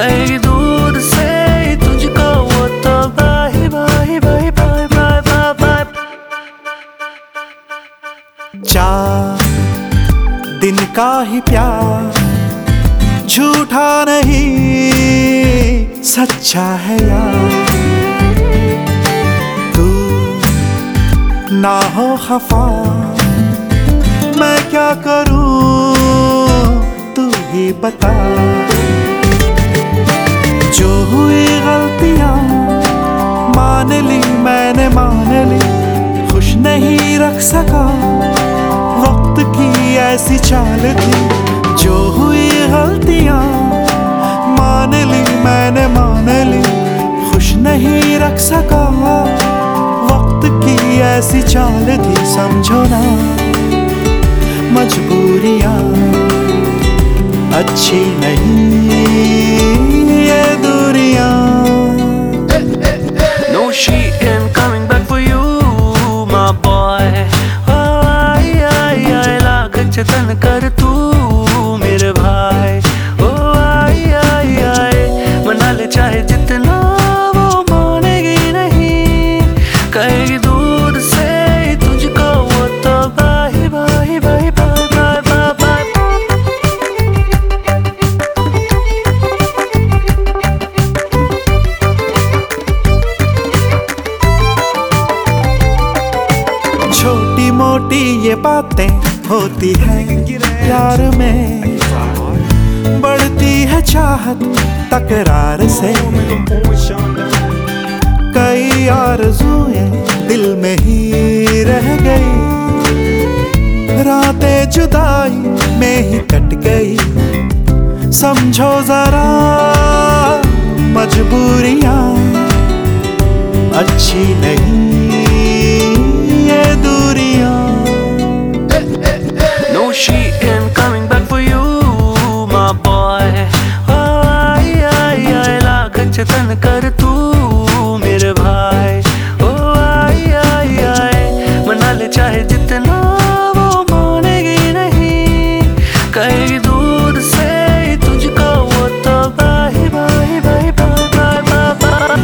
कहेगी दूर से तुझको वो तो bye bye bye bye bye bye bye. 4 दिन का ही प्यार झूठा नहीं सच्चा है यार। तू ना हो खफा मैं क्या करूं तू ही बता। जो हुई गलतियां मान ली मैंने मान ली, खुश नहीं रख सका वक्त की ऐसी चाल थी। जो हुई गलतियां मान ली मैंने मान ली, खुश नहीं रख सका वक्त की ऐसी चाल थी। समझो ना मजबूरियां अच्छी नहीं ये दूरियां। No, she ain't coming back for you, my boy. आई लाख जतन कर तू मेरे भाई। ओ आई मना ले चाहे जितना वो मानेगी नहीं, कहेगी दूर से तुझको वो तो bye bye bye bye bye bye bye. छोटी मोटी ये बातें होती है प्यार में, बढ़ती है चाहत तकरार से। कई आरज़ुएं दिल में ही रह गई, रातें जुदाई में ही कट गई। समझो जरा मजबूरियां अच्छी नहीं ये दूरियां। No, she ain't coming back for you, my boy. आई लाख जतन कर तू मेरे भाई। ओ आई मना ले चाहे जितना वो मानेगी नहीं, कहेगी दूर से तुझको वो तो bye bye bye bye bye bye bye.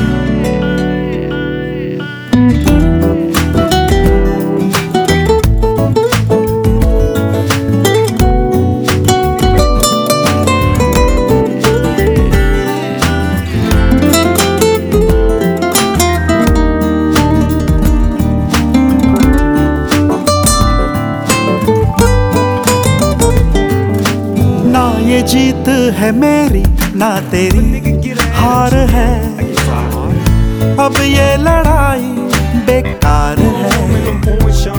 ये जीत है मेरी ना तेरी हार है, अब ये लड़ाई बेकार है।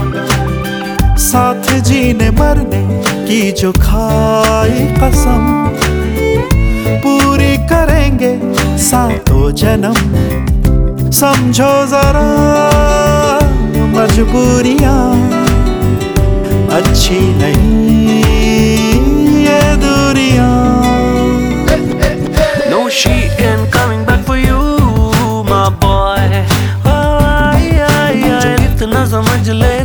साथ जीने मरने की जो खाई कसम, पूरी करेंगे सातों जन्म। समझो जरा मजबूरियां अच्छी नहीं ये दूरियां। No, she ain't coming back for you, my boy. आई इतना समझ ले